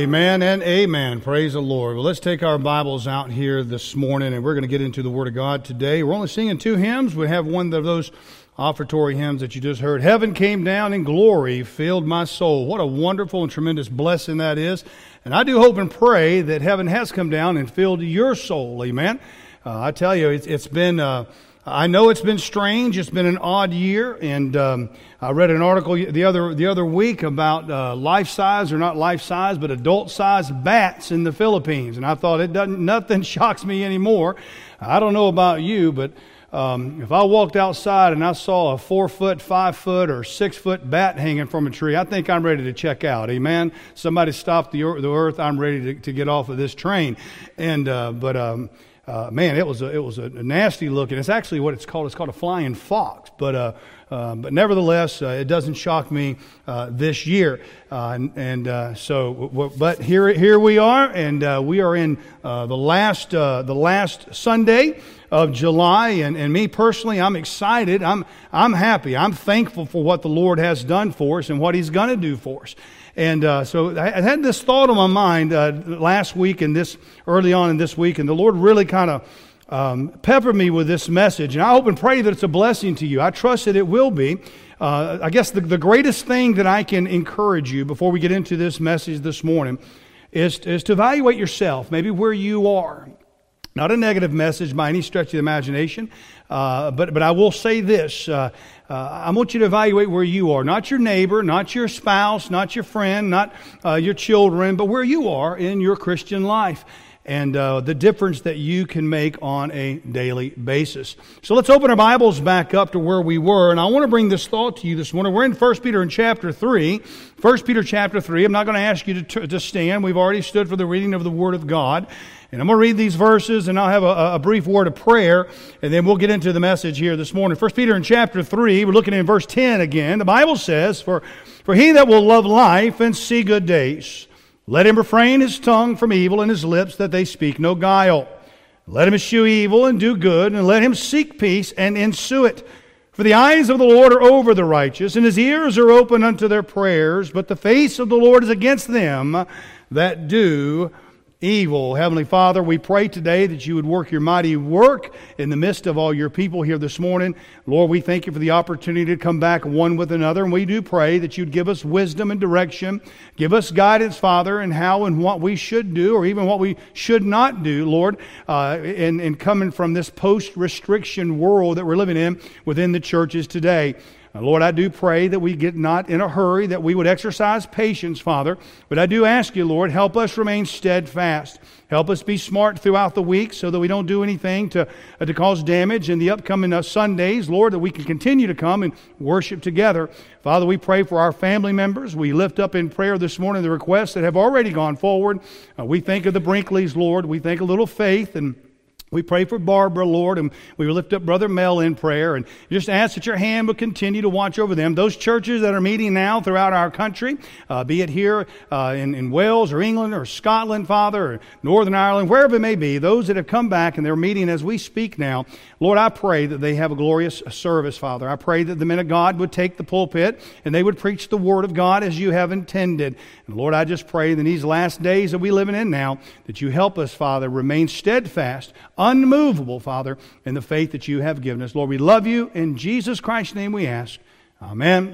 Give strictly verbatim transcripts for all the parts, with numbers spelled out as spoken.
Amen and amen. Praise the Lord. Well, let's take our Bibles out here this morning, and we're going to get into the Word of God today. We're only singing two hymns. We have one of those offertory hymns that you just heard. Heaven came down in glory, filled my soul. What a wonderful and tremendous blessing that is. And I do hope and pray that heaven has come down and filled your soul. Amen. Uh, I tell you, it's, it's been... Uh, I know it's been strange. It's been an odd year, and um, I read an article the other the other week about uh, life-size, or not life-size, but adult-size bats in the Philippines, and I thought it doesn't nothing shocks me anymore. I don't know about you, but um, if I walked outside and I saw a four-foot, five-foot, or six-foot bat hanging from a tree, I think I'm ready to check out. Amen. Somebody stop the the earth. I'm ready to, to get off of this train, and uh, but. Um, Uh, man, it was a, it was a nasty looking. It's actually what it's called. It's called a flying fox. But uh, uh, but nevertheless, uh, it doesn't shock me uh, this year. Uh, and and uh, so, w- but here here we are, and uh, we are in uh, the last uh, the last Sunday of July. And, and me personally, I'm excited. I'm I'm happy. I'm thankful for what the Lord has done for us and what He's going to do for us. And uh, so I had this thought on my mind uh, last week and this early on in this week, and the Lord really kind of um, peppered me with this message. And I hope and pray that it's a blessing to you. I trust that it will be. Uh, I guess the, the greatest thing that I can encourage you before we get into this message this morning is, is to evaluate yourself, maybe where you are. Not a negative message by any stretch of the imagination, uh, but but I will say this. Uh, uh, I want you to evaluate where you are. Not your neighbor, not your spouse, not your friend, not uh, your children, but where you are in your Christian life. And uh, the difference that you can make on a daily basis. So let's open our Bibles back up to where we were. And I want to bring this thought to you this morning. We're in First Peter in chapter three. First Peter chapter three. I'm not going to ask you to, to stand. We've already stood for the reading of the Word of God. And I'm going to read these verses, and I'll have a, a brief word of prayer, and then we'll get into the message here this morning. First Peter in chapter three, we're looking in verse ten again. The Bible says, For, for he that will love life and see good days, let him refrain his tongue from evil and his lips that they speak no guile. Let him eschew evil and do good, and let him seek peace and ensue it. For the eyes of the Lord are over the righteous, and his ears are open unto their prayers, but the face of the Lord is against them that do evil. Heavenly Father, we pray today that you would work your mighty work in the midst of all your people here this morning. Lord, we thank you for the opportunity to come back one with another, and we do pray that you'd give us wisdom and direction. Give us guidance, Father, in how and what we should do, or even what we should not do, Lord, uh, in, in coming from this post-restriction world that we're living in within the churches today. Now, Lord, I do pray that we get not in a hurry, that we would exercise patience, Father. But I do ask you, Lord, help us remain steadfast. Help us be smart throughout the week so that we don't do anything to, uh, to cause damage in the upcoming uh, Sundays, Lord, that we can continue to come and worship together. Father, we pray for our family members. We lift up in prayer this morning the requests that have already gone forward. Uh, we think of the Brinkleys, Lord. We think a little faith, and we pray for Barbara, Lord, and we lift up Brother Mel in prayer, and just ask that your hand would continue to watch over them. Those churches that are meeting now throughout our country, uh, be it here uh, in, in Wales or England or Scotland, Father, or Northern Ireland, wherever it may be, those that have come back and they're meeting as we speak now, Lord, I pray that they have a glorious service, Father. I pray that the men of God would take the pulpit and they would preach the Word of God as you have intended. And Lord, I just pray that in these last days that we're living in now, that you help us, Father, remain steadfast, unmovable, Father, in the faith that you have given us. Lord, we love you. In Jesus Christ's name we ask. Amen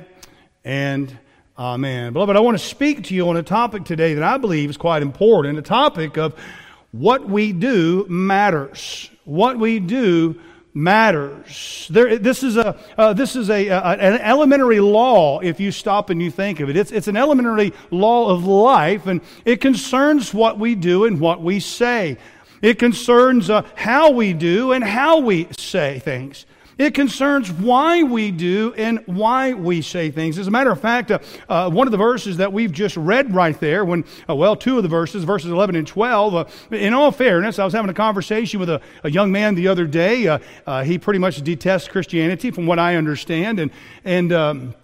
and amen. Beloved, I want to speak to you on a topic today that I believe is quite important, a topic of what we do matters. What we do matters. There, this is a uh, this is a, a an elementary law. If you stop and you think of it, it's it's an elementary law of life, and it concerns what we do and what we say. It concerns uh, how we do and how we say things. It concerns why we do and why we say things. As a matter of fact, uh, uh, one of the verses that we've just read right there, when uh, well, two of the verses, verses eleven and twelve, uh, in all fairness, I was having a conversation with a, a young man the other day. Uh, uh, he pretty much detests Christianity from what I understand. And, and um,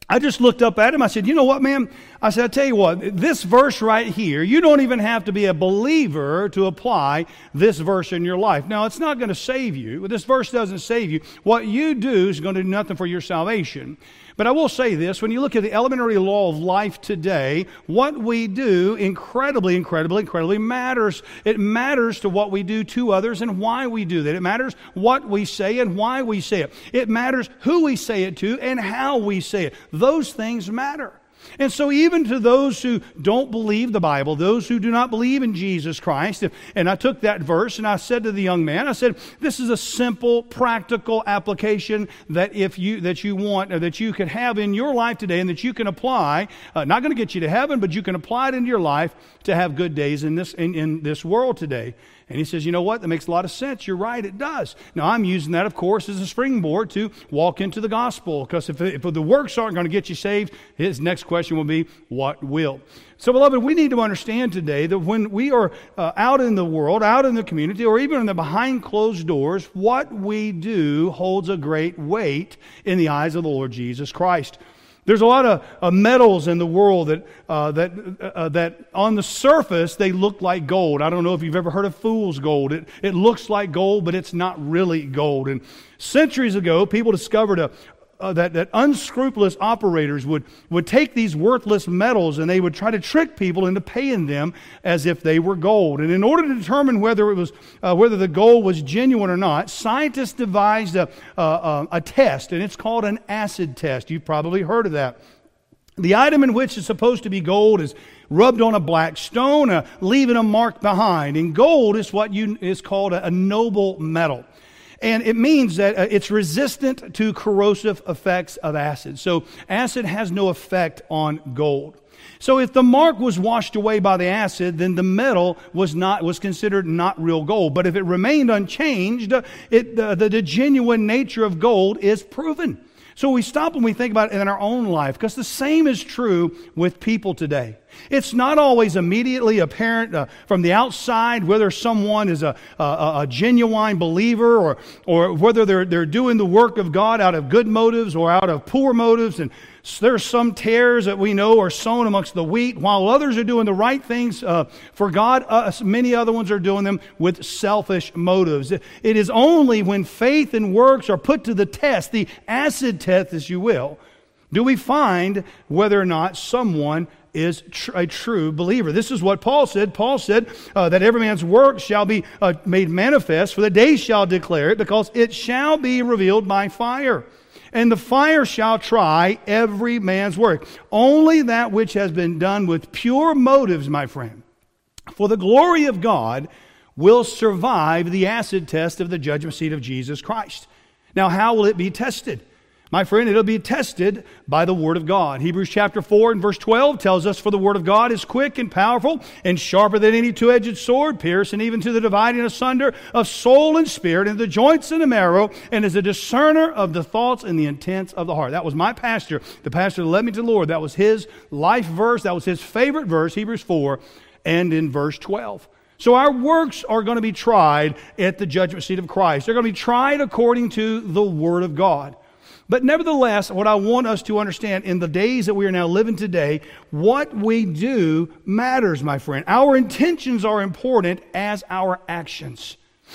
I just looked up at him. I said, you know what, man? I said, I tell you what, this verse right here, you don't even have to be a believer to apply this verse in your life. Now, it's not going to save you. This verse doesn't save you. What you do is going to do nothing for your salvation. But I will say this, when you look at the elementary law of life today, what we do incredibly, incredibly, incredibly matters. It matters to what we do to others and why we do that. It matters what we say and why we say it. It matters who we say it to and how we say it. Those things matter. And so even to those who don't believe the Bible, those who do not believe in Jesus Christ, and I took that verse and I said to the young man, I said, this is a simple, practical application that if you that you want, or that you can have in your life today and that you can apply, uh, not going to get you to heaven, but you can apply it into your life to have good days in this in, in this world today. And he says, you know what? That makes a lot of sense. You're right, it does. Now, I'm using that, of course, as a springboard to walk into the gospel. Because if, if the works aren't going to get you saved, his next question will be, what will? So, beloved, we need to understand today that when we are uh, out in the world, out in the community, or even in the behind closed doors, what we do holds a great weight in the eyes of the Lord Jesus Christ. There's a lot of uh, metals in the world that uh, that uh, that on the surface they look like gold. I don't know if you've ever heard of fool's gold. It it looks like gold, but it's not really gold. And centuries ago, people discovered a Uh, that, that unscrupulous operators would, would take these worthless metals and they would try to trick people into paying them as if they were gold. And in order to determine whether it was uh, whether the gold was genuine or not, scientists devised a, a, a test, and it's called an acid test. You've probably heard of that. The item in which is supposed to be gold is rubbed on a black stone, uh, leaving a mark behind. And gold is what you, is called a, a noble metal. And it means that uh, it's resistant to corrosive effects of acid. So acid has no effect on gold. So if the mark was washed away by the acid, then the metal was not was considered not real gold. But if it remained unchanged, uh, it, uh, the, the genuine nature of gold is proven. So we stop and we think about it in our own life, because the same is true with people today. It's not always immediately apparent uh, from the outside whether someone is a, a, a genuine believer or, or whether they're, they're doing the work of God out of good motives or out of poor motives. And there's some tares that we know are sown amongst the wheat, while others are doing the right things uh, for God. Uh, many other ones are doing them with selfish motives. It is only when faith and works are put to the test, the acid test, as you will, do we find whether or not someone is tr- a true believer. This is what Paul said. Paul said uh, that every man's work shall be uh, made manifest, for the day shall declare it, because it shall be revealed by fire. And the fire shall try every man's work. Only that which has been done with pure motives, my friend, for the glory of God, will survive the acid test of the judgment seat of Jesus Christ. Now, how will it be tested? My friend, it'll be tested by the Word of God. Hebrews chapter four and verse twelve tells us, for the Word of God is quick and powerful and sharper than any two-edged sword, piercing even to the dividing asunder of soul and spirit and the joints and the marrow, and is a discerner of the thoughts and the intents of the heart. That was my pastor, the pastor that led me to the Lord. That was his life verse. That was his favorite verse, Hebrews four and in verse twelve. So our works are going to be tried at the judgment seat of Christ. They're going to be tried according to the Word of God. But nevertheless, what I want us to understand in the days that we are now living today, what we do matters, my friend. Our intentions are important as our actions.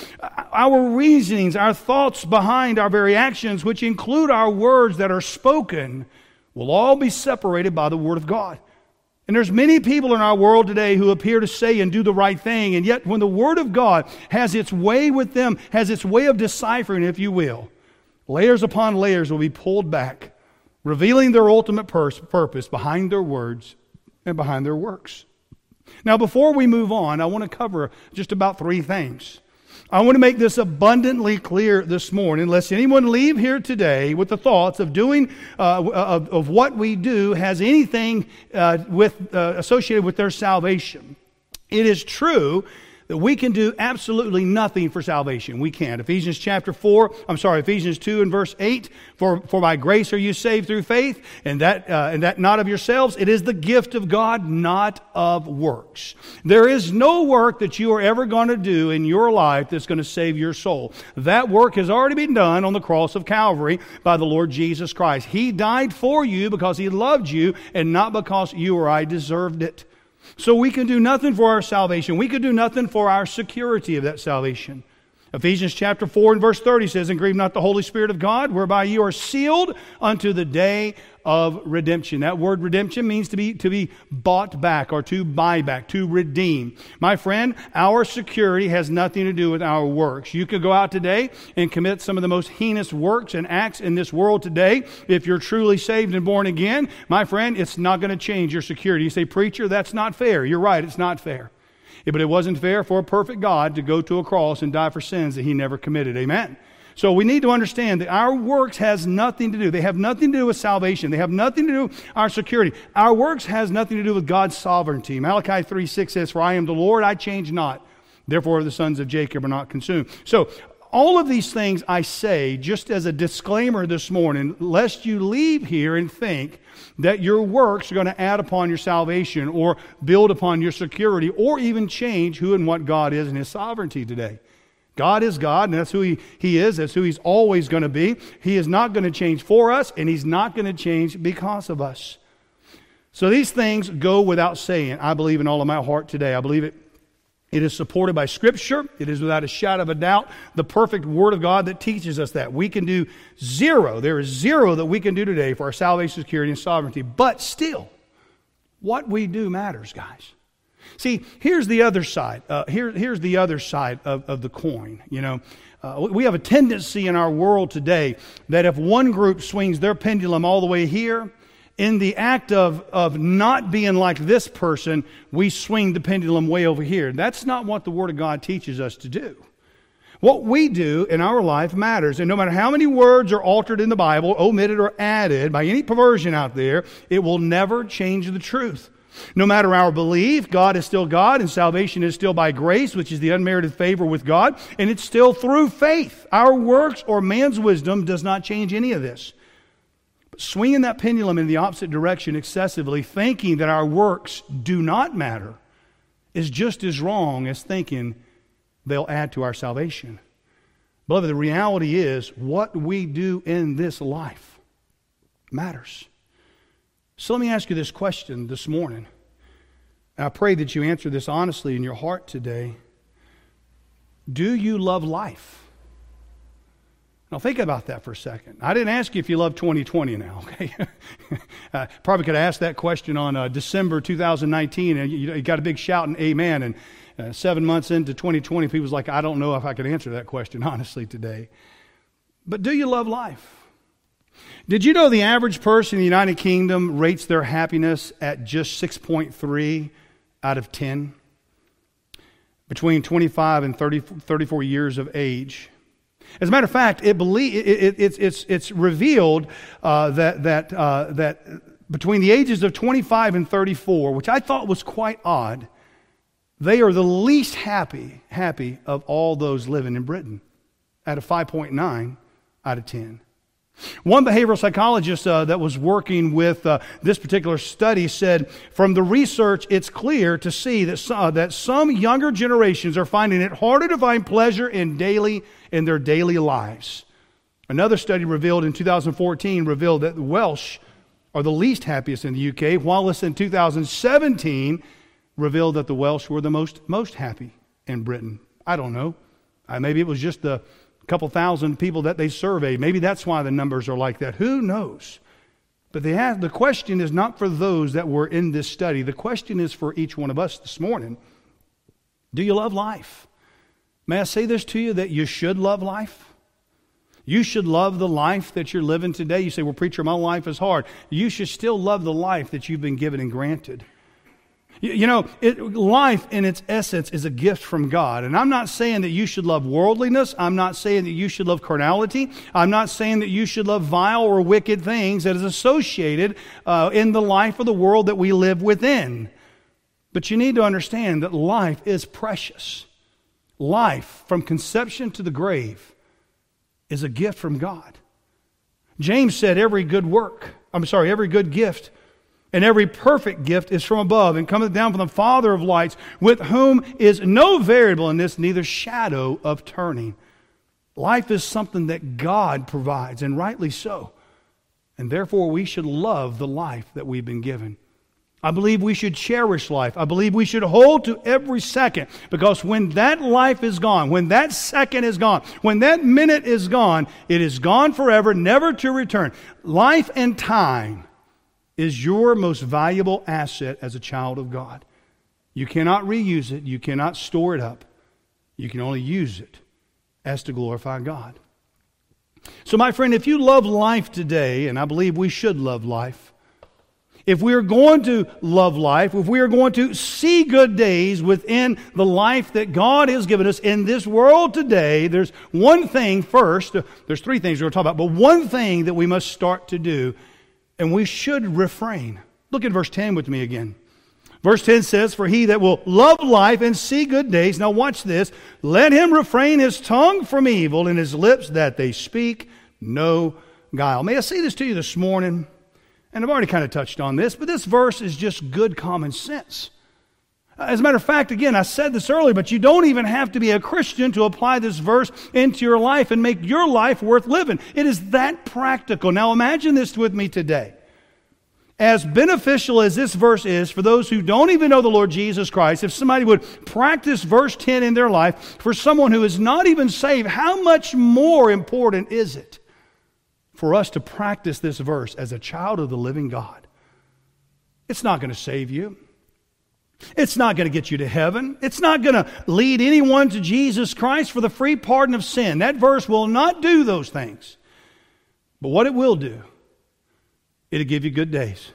Our reasonings, our thoughts behind our very actions, which include our words that are spoken, will all be separated by the Word of God. And there's many people in our world today who appear to say and do the right thing, and yet when the Word of God has its way with them, has its way of deciphering, if you will, layers upon layers will be pulled back, revealing their ultimate pur- purpose behind their words and behind their works. Now, before we move on, I want to cover just about three things. I want to make this abundantly clear this morning, lest anyone leave here today with the thoughts of doing, uh, of, of what we do has anything uh, with uh, associated with their salvation. It is true that we can do absolutely nothing for salvation. We can't. Ephesians chapter four, I'm sorry, Ephesians two and verse eight, for, for by grace are you saved through faith, and that, uh, and that not of yourselves. It is the gift of God, not of works. There is no work that you are ever going to do in your life that's going to save your soul. That work has already been done on the cross of Calvary by the Lord Jesus Christ. He died for you because He loved you and not because you or I deserved it. So we can do nothing for our salvation. We can do nothing for our security of that salvation. Ephesians chapter four and verse thirty says, and grieve not the Holy Spirit of God, whereby you are sealed unto the day of redemption. That word redemption means to be, to be bought back or to buy back, to redeem. My friend, our security has nothing to do with our works. You could go out today and commit some of the most heinous works and acts in this world today. If you're truly saved and born again, my friend, it's not going to change your security. You say, preacher, that's not fair. You're right, it's not fair. Yeah, but it wasn't fair for a perfect God to go to a cross and die for sins that He never committed. Amen. So we need to understand that our works has nothing to do. They have nothing to do with salvation. They have nothing to do with our security. Our works has nothing to do with God's sovereignty. Malachi three six says, for I am the Lord, I change not. Therefore the sons of Jacob are not consumed. So all of these things I say just as a disclaimer this morning, lest you leave here and think that your works are going to add upon your salvation or build upon your security or even change who and what God is in His sovereignty today. God is God, and that's who he, he is. That's who He's always going to be. He is not going to change for us, and He's not going to change because of us. So these things go without saying. I believe in all of my heart today. I believe it. It is supported by Scripture. It is without a shadow of a doubt the perfect Word of God that teaches us that. We can do zero. There is zero that we can do today for our salvation, security, and sovereignty. But still, what we do matters, guys. See, here's the other side. Uh, here, here's the other side of, of the coin. You know, uh, we have a tendency in our world today that if one group swings their pendulum all the way here, in the act of, of not being like this person, we swing the pendulum way over here. That's not what the Word of God teaches us to do. What we do in our life matters. And no matter how many words are altered in the Bible, omitted or added by any perversion out there, it will never change the truth. No matter our belief, God is still God and salvation is still by grace, which is the unmerited favor with God, and it's still through faith. Our works or man's wisdom does not change any of this. But swinging that pendulum in the opposite direction excessively, thinking that our works do not matter, is just as wrong as thinking they'll add to our salvation. Beloved, the reality is what we do in this life matters. So let me ask you this question this morning. And I pray that you answer this honestly in your heart today. Do you love life? Now think about that for a second. I didn't ask you if you love twenty twenty now, okay? uh, probably could have asked that question on uh, December two thousand nineteen, and you, you got a big shout and amen. And uh, seven months into twenty twenty, people's like, I don't know if I could answer that question honestly today. But do you love life? Did you know the average person in the United Kingdom rates their happiness at just six point three out of ten? Between twenty-five and thirty, thirty-four years of age. As a matter of fact, it believe, it, it, it's, it's, it's revealed uh, that, that, uh, that between the ages of twenty-five and thirty-four, which I thought was quite odd, they are the least happy, happy of all those living in Britain at a five point nine out of ten. One behavioral psychologist uh, that was working with uh, this particular study said, from the research, it's clear to see that some, uh, that some younger generations are finding it harder to find pleasure in daily in their daily lives. Another study revealed in two thousand fourteen revealed that the Welsh are the least happiest in the U K, while this in two thousand seventeen revealed that the Welsh were the most most happy in Britain. I don't know. Uh, maybe it was just the couple thousand people that they surveyed. Maybe that's why the numbers are like that. Who knows? But they have, the question is not for those that were in this study. The question is for each one of us this morning. Do you love life? May I say this to you, that you should love life? You should love the life that you're living today. You say, well, preacher, my life is hard. You should still love the life that you've been given and granted. You know, it, life in its essence is a gift from God. And I'm not saying that you should love worldliness. I'm not saying that you should love carnality. I'm not saying that you should love vile or wicked things that is associated uh, in the life of the world that we live within. But you need to understand that life is precious. Life from conception to the grave is a gift from God. James said every good work, I'm sorry, every good gift and every perfect gift is from above and cometh down from the Father of lights, with whom is no variableness, neither shadow of turning. Life is something that God provides, and rightly so. And therefore we should love the life that we've been given. I believe we should cherish life. I believe we should hold to every second, because when that life is gone, when that second is gone, when that minute is gone, it is gone forever, never to return. Life and time is your most valuable asset as a child of God. You cannot reuse it. You cannot store it up. You can only use it as to glorify God. So my friend, if you love life today, and I believe we should love life, if we are going to love life, if we are going to see good days within the life that God has given us in this world today, there's one thing first, there's three things we're going to talk about, but one thing that we must start to do, and we should refrain. Look at verse ten with me again. Verse ten says, for he that will love life and see good days, now watch this, let him refrain his tongue from evil and his lips that they speak no guile. May I say this to you this morning? And I've already kind of touched on this, but this verse is just good common sense. As a matter of fact, again, I said this earlier, but you don't even have to be a Christian to apply this verse into your life and make your life worth living. It is that practical. Now imagine this with me today. As beneficial as this verse is for those who don't even know the Lord Jesus Christ, if somebody would practice verse ten in their life, for someone who is not even saved, how much more important is it for us to practice this verse as a child of the living God? It's not going to save you. It's not going to get you to heaven. It's not going to lead anyone to Jesus Christ for the free pardon of sin. That verse will not do those things. But what it will do, it'll give you good days.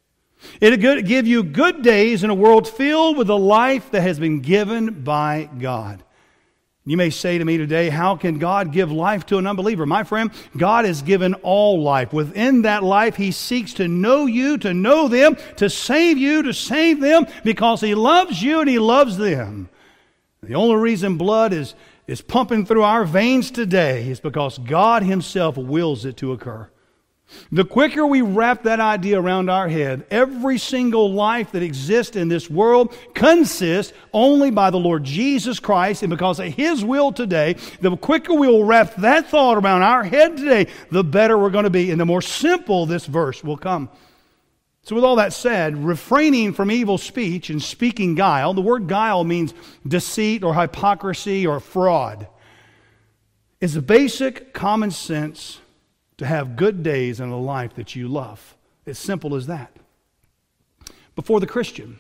It'll give you good days in a world filled with a life that has been given by God. You may say to me today, how can God give life to an unbeliever? My friend, God has given all life. Within that life, He seeks to know you, to know them, to save you, to save them, because He loves you and He loves them. The only reason blood is, is pumping through our veins today is because God Himself wills it to occur. The quicker we wrap that idea around our head, every single life that exists in this world consists only by the Lord Jesus Christ, and because of His will today, the quicker we will wrap that thought around our head today, the better we're going to be, and the more simple this verse will come. So with all that said, refraining from evil speech and speaking guile, the word guile means deceit or hypocrisy or fraud, is a basic common sense to have good days in a life that you love. It's simple as that. But for the Christian,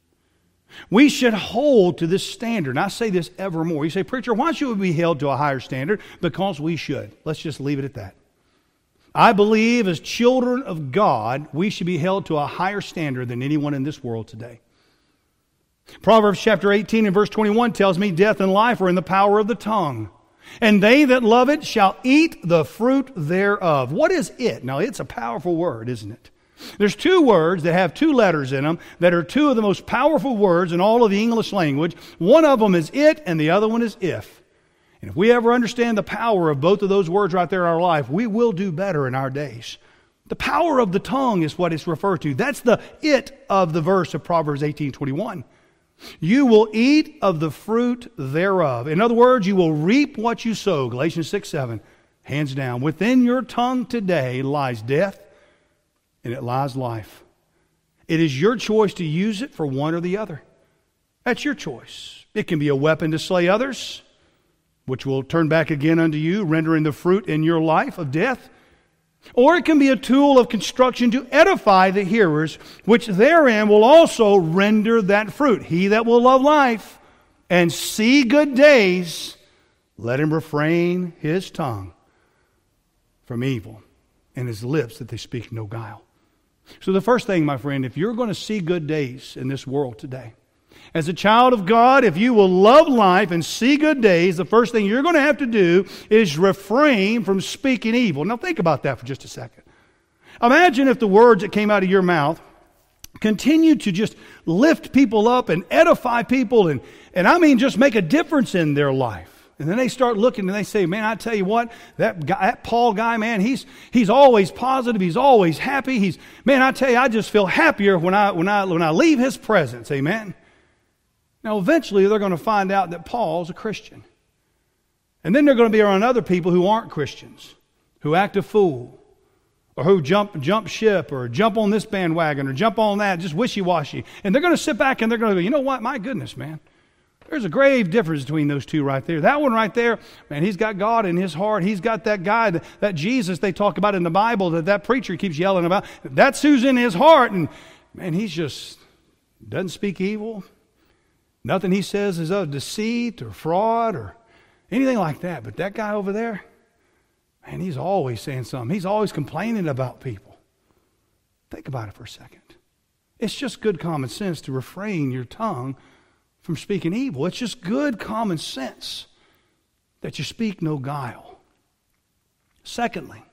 we should hold to this standard. And I say this evermore. You say, preacher, why should we be held to a higher standard? Because we should. Let's just leave it at that. I believe as children of God, we should be held to a higher standard than anyone in this world today. Proverbs chapter eighteen and verse twenty-one tells me death and life are in the power of the tongue, and they that love it shall eat the fruit thereof. What is it? Now, it's a powerful word, isn't it? There's two words that have two letters in them that are two of the most powerful words in all of the English language. One of them is it, and the other one is if. And if we ever understand the power of both of those words right there in our life, we will do better in our days. The power of the tongue is what it's referred to. That's the it of the verse of Proverbs eighteen twenty-one. You will eat of the fruit thereof. In other words, you will reap what you sow. Galatians six seven. Hands down. Within your tongue today lies death and it lies life. It is your choice to use it for one or the other. That's your choice. It can be a weapon to slay others, which will turn back again unto you, rendering the fruit in your life of death. Or it can be a tool of construction to edify the hearers, which therein will also render that fruit. He that will love life and see good days, let him refrain his tongue from evil, and his lips that they speak no guile. So the first thing, my friend, if you're going to see good days in this world today, as a child of God, if you will love life and see good days, the first thing you're going to have to do is refrain from speaking evil. Now think about that for just a second. Imagine if the words that came out of your mouth continue to just lift people up and edify people and, and I mean just make a difference in their life. And then they start looking and they say, man, I tell you what, that guy, that Paul guy, man, he's he's always positive, he's always happy. He's man, I tell you, I just feel happier when I when I when I leave his presence. Amen. Now eventually they're going to find out that Paul's a Christian. And then they're going to be around other people who aren't Christians, who act a fool, or who jump jump ship, or jump on this bandwagon, or jump on that, just wishy-washy. And they're going to sit back and they're going to go, you know what, my goodness, man. There's a grave difference between those two right there. That one right there, man, he's got God in his heart. He's got that guy, that, that Jesus they talk about in the Bible, that that preacher keeps yelling about. That's who's in his heart. And, man, he's just doesn't speak evil. Nothing he says is of deceit or fraud or anything like that. But that guy over there, man, he's always saying something. He's always complaining about people. Think about it for a second. It's just good common sense to refrain your tongue from speaking evil. It's just good common sense that you speak no guile. Secondly,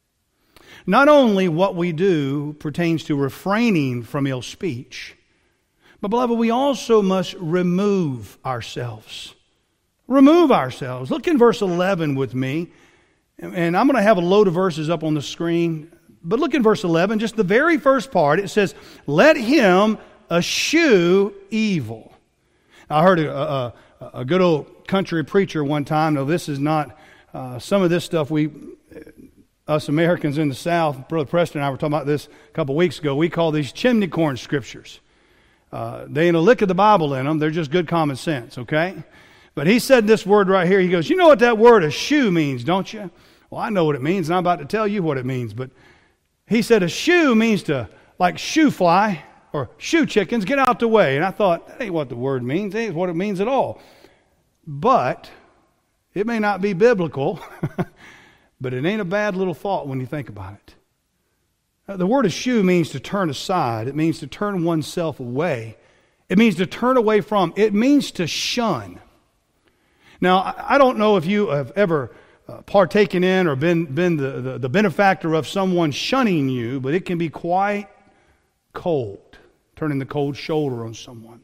not only what we do pertains to refraining from ill speech, but beloved, we also must remove ourselves. Remove ourselves. Look in verse eleven with me, and I'm going to have a load of verses up on the screen, but look in verse eleven, just the very first part. It says, let him eschew evil. I heard a, a, a good old country preacher one time. Now, this is not uh, some of this stuff we, us Americans in the South, Brother Preston and I were talking about this a couple weeks ago. We call these chimney corn scriptures. Uh, they ain't a lick of the Bible in them. They're just good common sense, okay? But he said this word right here. He goes, you know what that word eschew means, don't you? Well, I know what it means, and I'm about to tell you what it means. But he said eschew means to, like shoo fly, or shoo chickens, get out the way. And I thought, that ain't what the word means. That ain't what it means at all. But it may not be biblical, but it ain't a bad little thought when you think about it. Uh, the word eschew means to turn aside. It means to turn oneself away. It means to turn away from. It means to shun. Now, I, I don't know if you have ever uh, partaken in or been, been the, the, the benefactor of someone shunning you, but it can be quite cold. Turning the cold shoulder on someone.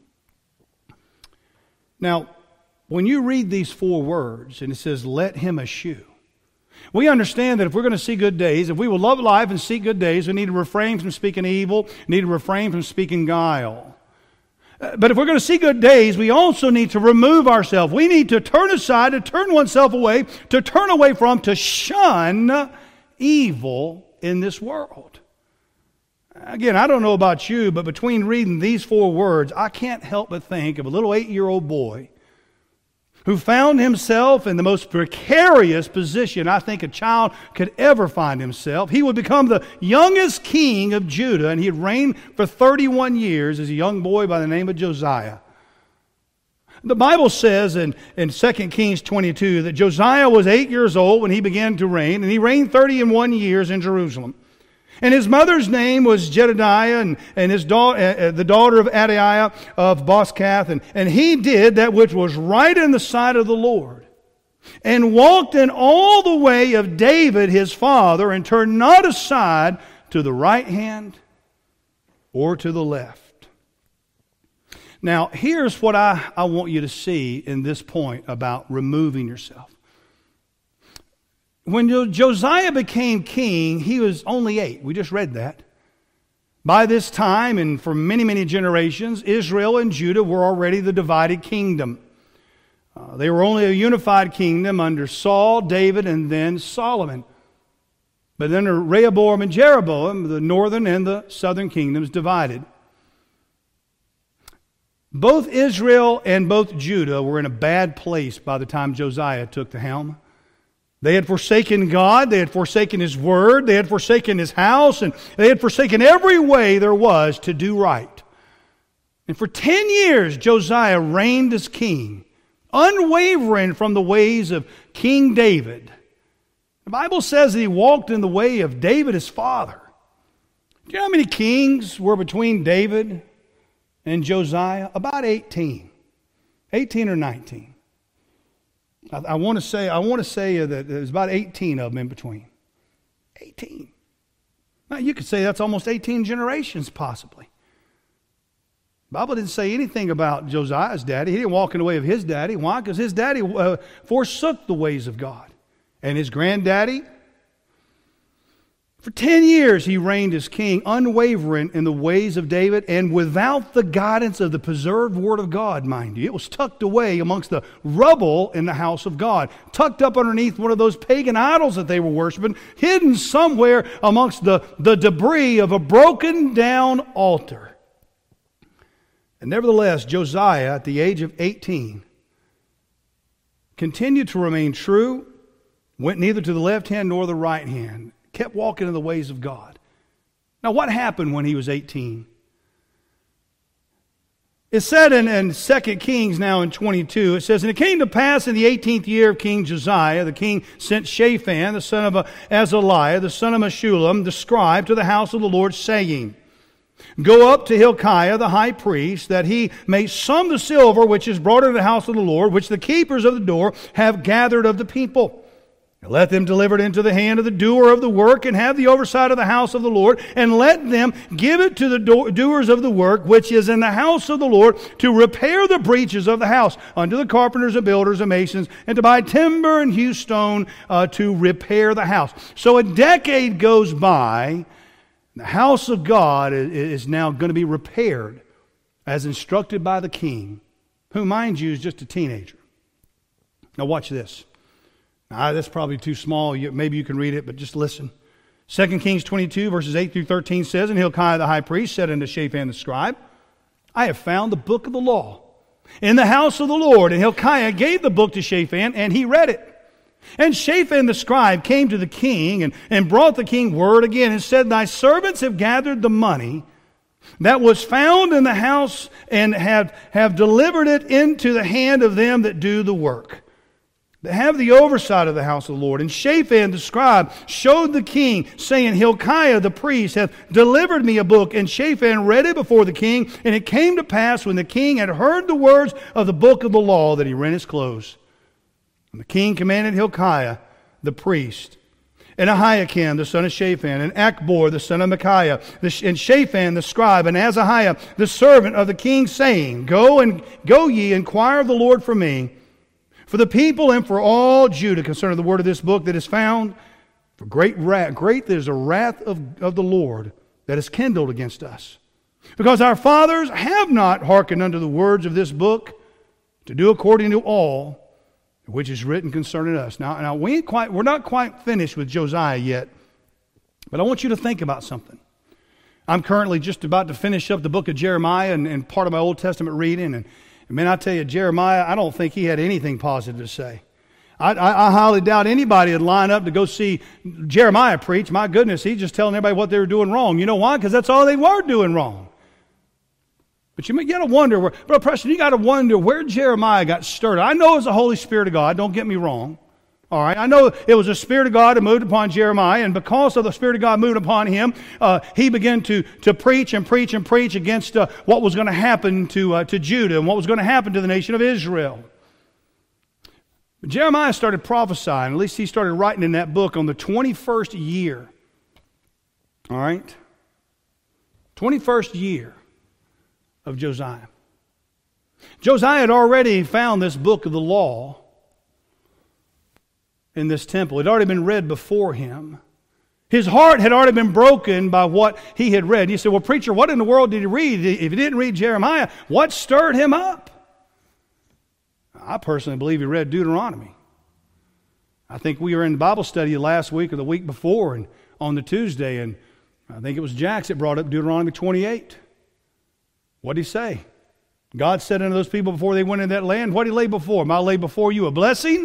Now, when you read these four words, and it says, let him eschew, we understand that if we're going to see good days, if we will love life and seek good days, we need to refrain from speaking evil, need to refrain from speaking guile. But if we're going to see good days, we also need to remove ourselves. We need to turn aside, to turn oneself away, to turn away from, to shun evil in this world. Again, I don't know about you, but between reading these four words, I can't help but think of a little eight-year-old boy who found himself in the most precarious position I think a child could ever find himself. He would become the youngest king of Judah, and he had reigned for thirty-one years as a young boy by the name of Josiah. The Bible says in, in Second Kings twenty-two that Josiah was eight years old when he began to reign, and he reigned thirty-one years in Jerusalem. And his mother's name was Jedediah, and, and his da- uh, the daughter of Adiah of Boskath. And, and he did that which was right in the sight of the Lord, and walked in all the way of David his father, and turned not aside to the right hand or to the left. Now, here's what I, I want you to see in this point about removing yourself. When Josiah became king, he was only eight. We just read that. By this time, and for many, many generations, Israel and Judah were already the divided kingdom. Uh, they were only a unified kingdom under Saul, David, and then Solomon. But then Rehoboam and Jeroboam, the northern and the southern kingdoms, divided. Both Israel and both Judah were in a bad place by the time Josiah took the helm. They had forsaken God, they had forsaken His Word, they had forsaken His house, and they had forsaken every way there was to do right. And for ten years, Josiah reigned as king, unwavering from the ways of King David. The Bible says that he walked in the way of David his father. Do you know how many kings were between David and Josiah? About eighteen. eighteen or nineteen. I, I want to say I want to say that there's about eighteen of them in between. eighteen. Now you could say that's almost eighteen generations possibly. The Bible didn't say anything about Josiah's daddy. He didn't walk in the way of his daddy. Why? Because his daddy uh, forsook the ways of God. And his granddaddy, for ten years he reigned as king, unwavering in the ways of David and without the guidance of the preserved Word of God, mind you. It was tucked away amongst the rubble in the house of God, tucked up underneath one of those pagan idols that they were worshiping, hidden somewhere amongst the, the debris of a broken down altar. And nevertheless, Josiah, at the age of eighteen, continued to remain true, went neither to the left hand nor the right hand, kept walking in the ways of God. Now, what happened when he was eighteen? It's said in, in Second Kings now in twenty-two, it says, "And it came to pass in the eighteenth year of King Josiah, the king sent Shaphan, the son of Azaliah, the son of Meshullam, the scribe, to the house of the Lord, saying, Go up to Hilkiah the high priest, that he may sum the silver which is brought into the house of the Lord, which the keepers of the door have gathered of the people. And let them deliver it into the hand of the doer of the work, and have the oversight of the house of the Lord, and let them give it to the do- doers of the work, which is in the house of the Lord, to repair the breaches of the house, unto the carpenters and builders and masons, and to buy timber and hew stone uh, to repair the house." So a decade goes by. The house of God is now going to be repaired as instructed by the king, who, mind you, is just a teenager. Now watch this. Now, that's probably too small. Maybe you can read it, but just listen. Second Kings twenty-two, verses eight through thirteen says, "And Hilkiah the high priest said unto Shaphan the scribe, I have found the book of the law in the house of the Lord. And Hilkiah gave the book to Shaphan, and he read it. And Shaphan the scribe came to the king, and, and brought the king word again, and said, Thy servants have gathered the money that was found in the house, and have, have delivered it into the hand of them that do the work, that have the oversight of the house of the Lord. And Shaphan the scribe showed the king, saying, Hilkiah the priest hath delivered me a book. And Shaphan read it before the king. And it came to pass, when the king had heard the words of the book of the law, that he rent his clothes. And the king commanded Hilkiah the priest, and Ahiakim the son of Shaphan, and Achbor the son of Micaiah, and Shaphan the scribe, and Azahiah the servant of the king, saying, Go and go ye, inquire of the Lord for me, for the people and for all Judah, concerning the word of this book that is found. For great wrath, great is the wrath of, of the Lord that is kindled against us, because our fathers have not hearkened unto the words of this book, to do according to all which is written concerning us. Now, now we ain't quite, we're not quite finished with Josiah yet, but I want you to think about something. I'm currently just about to finish up the book of Jeremiah and, and part of my Old Testament reading. And, and man, I tell you, Jeremiah, I don't think he had anything positive to say. I, I, I highly doubt anybody would line up to go see Jeremiah preach. My goodness, he's just telling everybody what they were doing wrong. You know why? Because that's all they were doing wrong. But you got to wonder, where, Brother Preston, you got to wonder where Jeremiah got stirred. I know it was the Holy Spirit of God, don't get me wrong. All right, I know it was the Spirit of God that moved upon Jeremiah, and because of the Spirit of God moved upon him, uh, he began to, to preach and preach and preach against uh, what was going to happen to, uh, to Judah and what was going to happen to the nation of Israel. But Jeremiah started prophesying, at least he started writing in that book on the twenty-first year. All right? twenty-first year of Josiah. Josiah had already found this book of the law in this temple. It had already been read before him. His heart had already been broken by what he had read. You say, well, preacher, what in the world did he read? If he didn't read Jeremiah, what stirred him up? I personally believe he read Deuteronomy. I think we were in Bible study last week or the week before, and on the Tuesday, and I think it was Jax that brought up Deuteronomy twenty-eight. What did he say? God said unto those people before they went into that land, what did he lay before them? I lay before you a blessing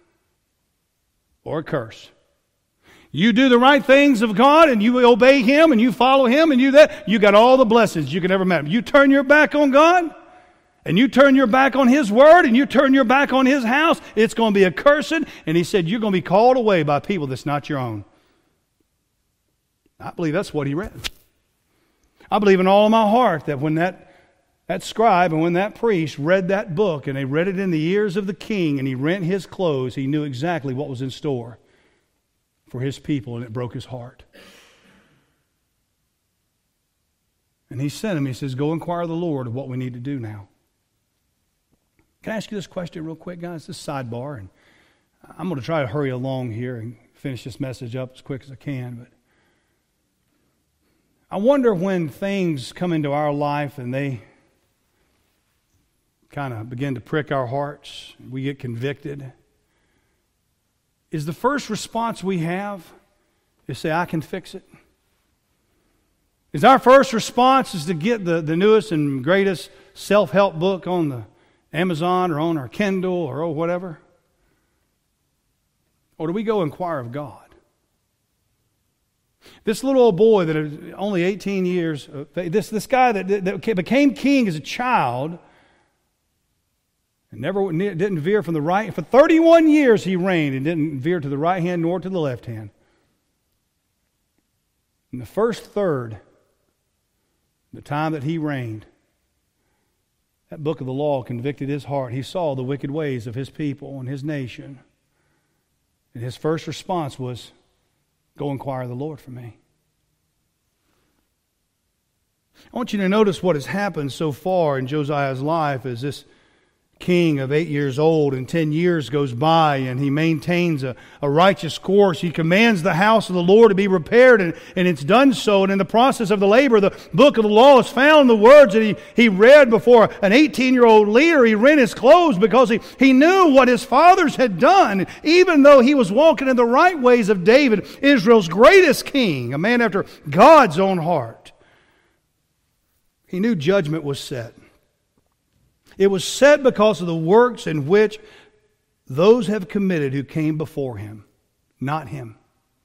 or a curse. You do the right things of God, and you obey Him, and you follow Him, and you that, you got all the blessings you can ever imagine. You turn your back on God, and you turn your back on His Word, and you turn your back on His house, it's going to be a cursing. And He said, you're going to be called away by people that's not your own. I believe that's what he read. I believe in all of my heart that when that, that scribe and when that priest read that book, and they read it in the ears of the king, and he rent his clothes, he knew exactly what was in store for his people, and it broke his heart. And he sent him. He says, go inquire of the Lord of what we need to do now. Can I ask you this question real quick, guys? This sidebar. And I'm going to try to hurry along here and finish this message up as quick as I can. But I wonder when things come into our life and they kind of begin to prick our hearts, we get convicted. Is the first response we have is say, I can fix it? Is our first response is to get the, the newest and greatest self-help book on the Amazon or on our Kindle or oh, whatever? Or do we go inquire of God? This little old boy that is only eighteen years, this, this guy that, that became king as a child and never didn't veer from the right. For thirty-one years he reigned and didn't veer to the right hand nor to the left hand. In the first third, the time that he reigned, that book of the law convicted his heart. He saw the wicked ways of his people and his nation. And his first response was, go inquire of the Lord for me. I want you to notice what has happened so far in Josiah's life as this king of eight years old, and ten years goes by, and he maintains a, a righteous course. He commands the house of the Lord to be repaired, and, and it's done so. And in the process of the labor, the book of the law is found. The words that he, he read before an eighteen-year-old leader, he rent his clothes because he, he knew what his fathers had done. Even though he was walking in the right ways of David, Israel's greatest king, a man after God's own heart, he knew judgment was set. It was set because of the works in which those have committed who came before him, not him.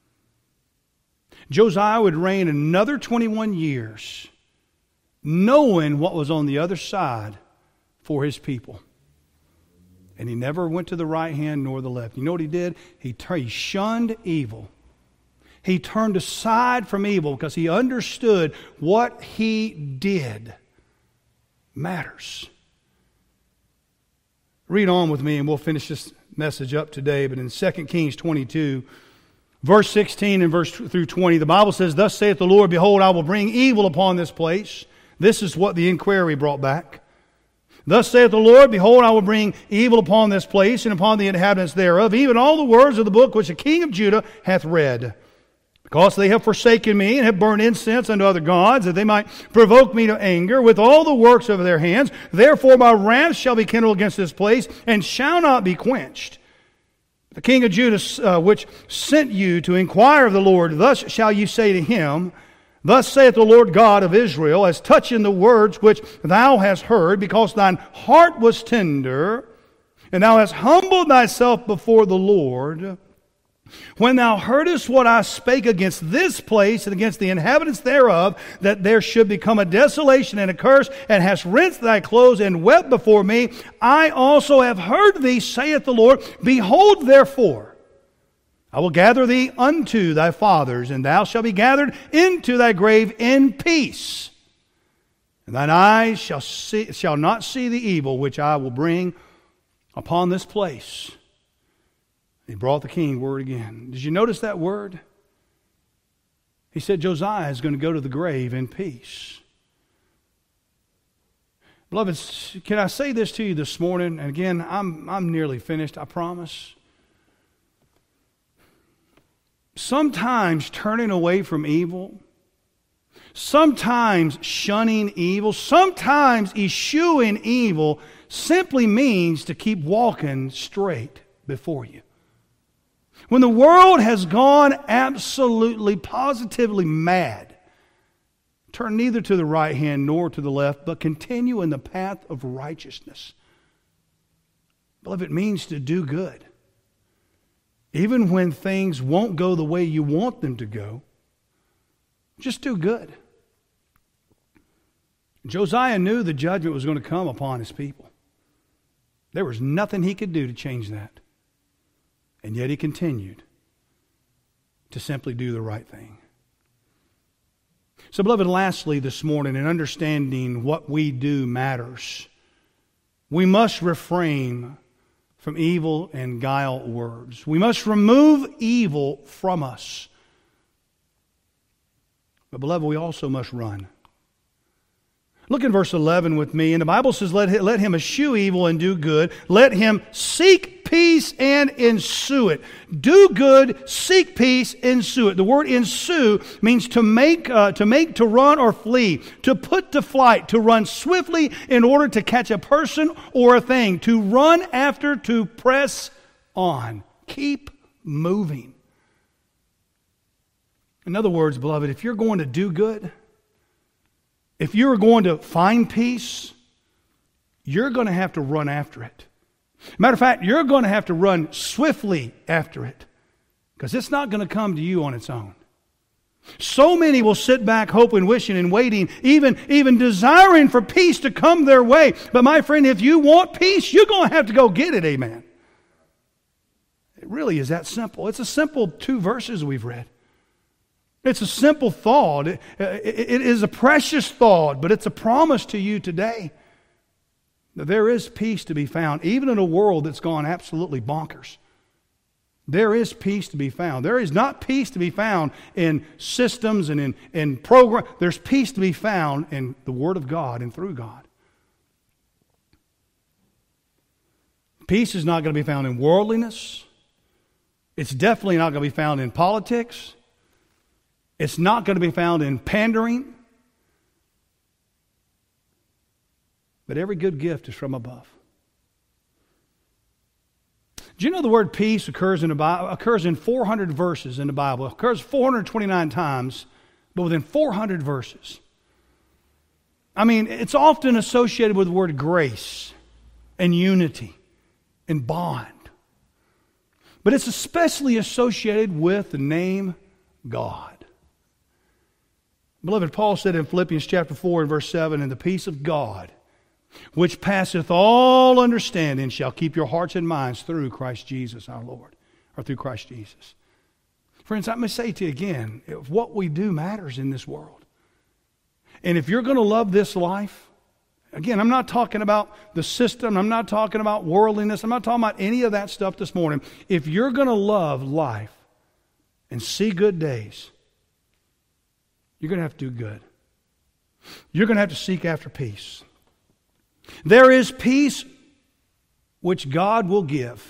Josiah would reign another twenty-one years, knowing what was on the other side for his people. And he never went to the right hand nor the left. You know what he did? He, turned, he shunned evil. He turned aside from evil because he understood what he did matters. Read on with me and we'll finish this message up today. But in Second Kings twenty-two, verse sixteen and verse through twenty, the Bible says, thus saith the Lord, behold, I will bring evil upon this place. This is what the inquiry brought back. Thus saith the Lord, behold, I will bring evil upon this place and upon the inhabitants thereof, even all the words of the book which the king of Judah hath read. Because they have forsaken me and have burned incense unto other gods, that they might provoke me to anger with all the works of their hands. Therefore my wrath shall be kindled against this place, and shall not be quenched. The king of Judah, uh, which sent you to inquire of the Lord, thus shall you say to him, thus saith the Lord God of Israel, as touching the words which thou hast heard, because thine heart was tender, and thou hast humbled thyself before the Lord, when thou heardest what I spake against this place and against the inhabitants thereof, that there should become a desolation and a curse, and hast rent thy clothes and wept before me, I also have heard thee, saith the Lord. Behold, therefore, I will gather thee unto thy fathers, and thou shalt be gathered into thy grave in peace. And thine eyes shall see, shall not see the evil which I will bring upon this place. He brought the king word again. Did you notice that word? He said Josiah is going to go to the grave in peace. Beloved, can I say this to you this morning? And again, I'm, I'm nearly finished, I promise. Sometimes turning away from evil, sometimes shunning evil, sometimes eschewing evil simply means to keep walking straight before you. When the world has gone absolutely, positively mad, turn neither to the right hand nor to the left, but continue in the path of righteousness. Beloved, it means to do good. Even when things won't go the way you want them to go, just do good. Josiah knew the judgment was going to come upon his people. There was nothing he could do to change that. And yet he continued to simply do the right thing. So, beloved, lastly this morning, in understanding what we do matters, we must refrain from evil and guile words. We must remove evil from us. But, beloved, we also must run. Look in verse eleven with me. And the Bible says, let him, let him eschew evil and do good. Let him seek peace and ensue it. Do good, seek peace, ensue it. The word ensue means to make, uh, to make, to run or flee, to put to flight, to run swiftly in order to catch a person or a thing, to run after, to press on. Keep moving. In other words, beloved, if you're going to do good, if you're going to find peace, you're going to have to run after it. Matter of fact, you're going to have to run swiftly after it, because it's not going to come to you on its own. So many will sit back hoping, wishing, and waiting, even, even desiring for peace to come their way. But my friend, if you want peace, you're going to have to go get it, amen. It really is that simple. It's a simple two verses we've read. It's a simple thought. It, it, it is a precious thought, but it's a promise to you today that there is peace to be found, even in a world that's gone absolutely bonkers. There is peace to be found. There is not peace to be found in systems and in, in programs. There's peace to be found in the Word of God and through God. Peace is not going to be found in worldliness. It's definitely not going to be found in politics. It's not going to be found in pandering. But every good gift is from above. Do you know the word peace occurs in the Bible, occurs in four hundred verses in the Bible? It occurs four hundred twenty-nine times, but within four hundred verses. I mean, it's often associated with the word grace and unity and bond. But it's especially associated with the name God. Beloved, Paul said in Philippians chapter four and verse seven, "And the peace of God, which passeth all understanding, shall keep your hearts and minds through Christ Jesus our Lord," or through Christ Jesus. Friends, I'm going to say to you again, what we do matters in this world. And if you're going to love this life, again, I'm not talking about the system, I'm not talking about worldliness, I'm not talking about any of that stuff this morning. If you're going to love life and see good days, you're going to have to do good. You're going to have to seek after peace. There is peace which God will give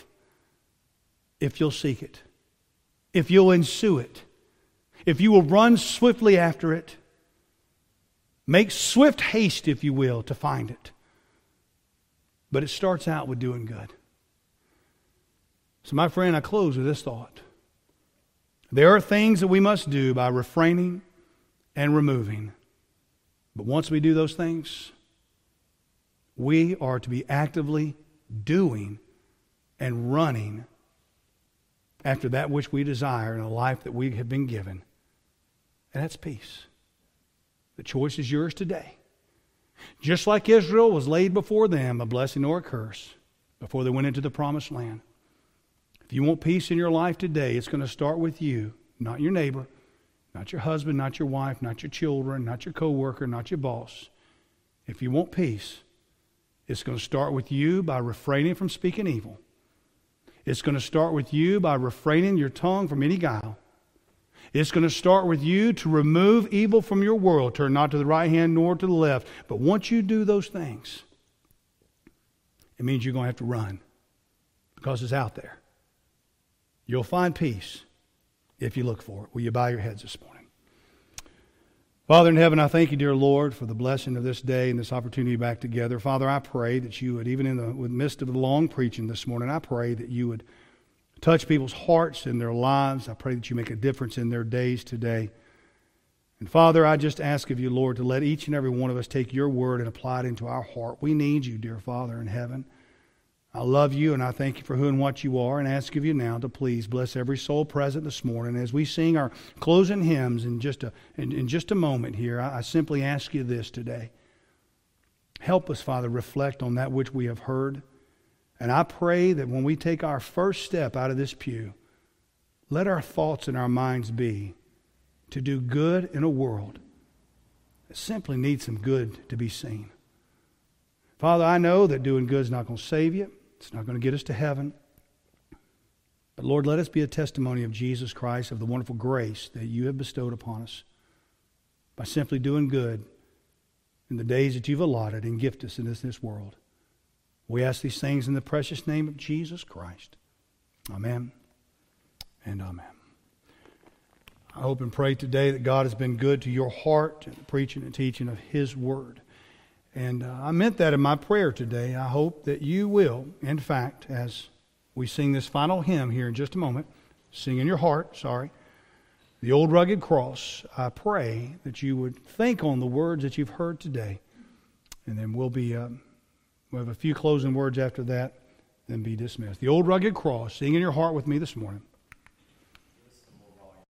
if you'll seek it, if you'll ensue it, if you will run swiftly after it. Make swift haste, if you will, to find it. But it starts out with doing good. So my friend, I close with this thought. There are things that we must do by refraining and removing. But once we do those things, we are to be actively doing and running after that which we desire in a life that we have been given. And that's peace. The choice is yours today. Just like Israel was laid before them a blessing or a curse before they went into the promised land. If you want peace in your life today, it's going to start with you, not your neighbor, not your husband, not your wife, not your children, not your coworker, not your boss. If you want peace, it's going to start with you by refraining from speaking evil. It's going to start with you by refraining your tongue from any guile. It's going to start with you to remove evil from your world. Turn not to the right hand nor to the left. But once you do those things, it means you're going to have to run because it's out there. You'll find peace if you look for it. Will you bow your heads this morning? Father in heaven, I thank you, dear Lord, for the blessing of this day and this opportunity back together. Father, I pray that you would, even in the midst of the long preaching this morning, I pray that you would touch people's hearts and their lives. I pray that you make a difference in their days today. And Father, I just ask of you, Lord, to let each and every one of us take your word and apply it into our heart. We need you, dear Father in heaven. I love you and I thank you for who and what you are, and ask of you now to please bless every soul present this morning. As we sing our closing hymns in just a, in, in just a moment here, I, I simply ask you this today. Help us, Father, reflect on that which we have heard. And I pray that when we take our first step out of this pew, let our thoughts and our minds be to do good in a world that simply needs some good to be seen. Father, I know that doing good is not going to save you. It's not going to get us to heaven. But Lord, let us be a testimony of Jesus Christ, of the wonderful grace that you have bestowed upon us by simply doing good in the days that you've allotted and gift us in this, this world. We ask these things in the precious name of Jesus Christ. Amen and amen. I hope and pray today that God has been good to your heart in the preaching and teaching of His Word. And uh, I meant that in my prayer today. I hope that you will, in fact, as we sing this final hymn here in just a moment, sing in your heart, sorry, the old rugged cross, I pray that you would think on the words that you've heard today. And then we'll be, uh, we'll have a few closing words after that, then be dismissed. The old rugged cross, sing in your heart with me this morning.